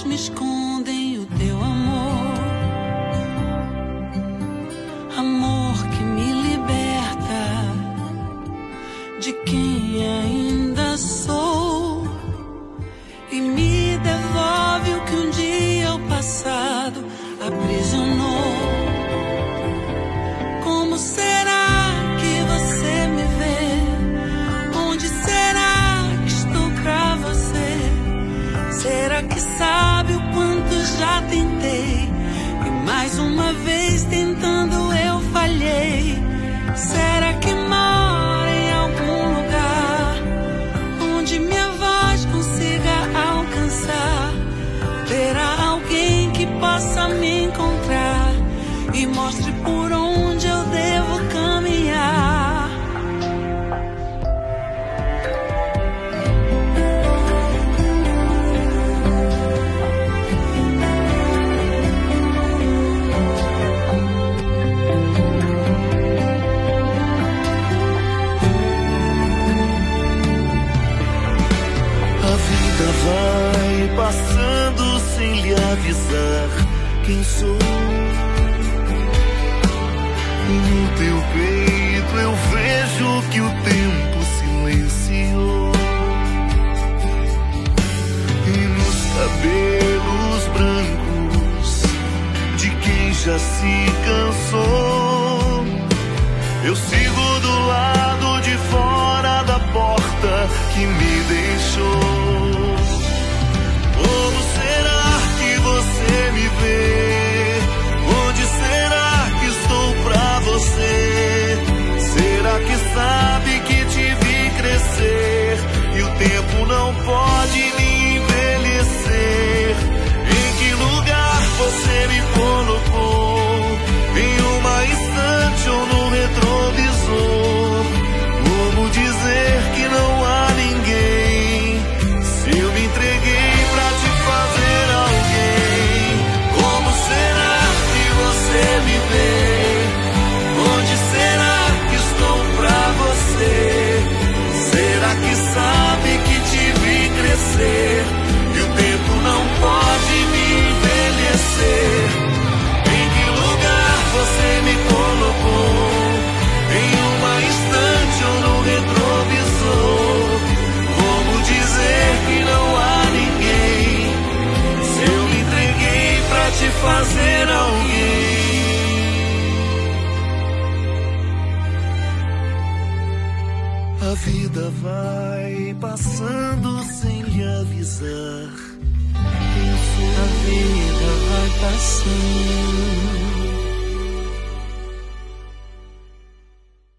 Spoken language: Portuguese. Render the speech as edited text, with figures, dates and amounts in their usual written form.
me escondem o teu amor, amor que me liberta de quem ainda sou e me devolve o que um dia o passado aprisionou. Como será que você me vê? Onde será que estou pra você? Será que sabe o quanto já tentei? E mais uma vez tentando eu falhei. Será que mora em algum lugar onde minha voz consiga alcançar? Terá alguém que possa me encontrar e mostre por onde eu devo caminhar. A vida vai passando sem lhe avisar quem sou. No teu peito eu vejo que o tempo silenciou, e nos cabelos brancos de quem já se cansou, eu sigo do lado de fora da porta que me deixou. Como será que você me vê? Onde será que estou pra você? Será que sabe que te vi crescer e o tempo não pode me envelhecer? Em que lugar você me colocou? Em uma estante ou no retrovisor? Como dizer que não há ninguém se eu me entreguei pra te fazer alguém? Como será que você me vê? Onde será que estou pra você? Será que sabe que te vi crescer e o tempo não pode me envelhecer? Em que lugar você me colocou? Em uma estante ou no retrovisor? Como dizer que não há ninguém se eu me entreguei pra te fazer alguém? A vida vai passando sem lhe avisar quem sou. A vida vai passando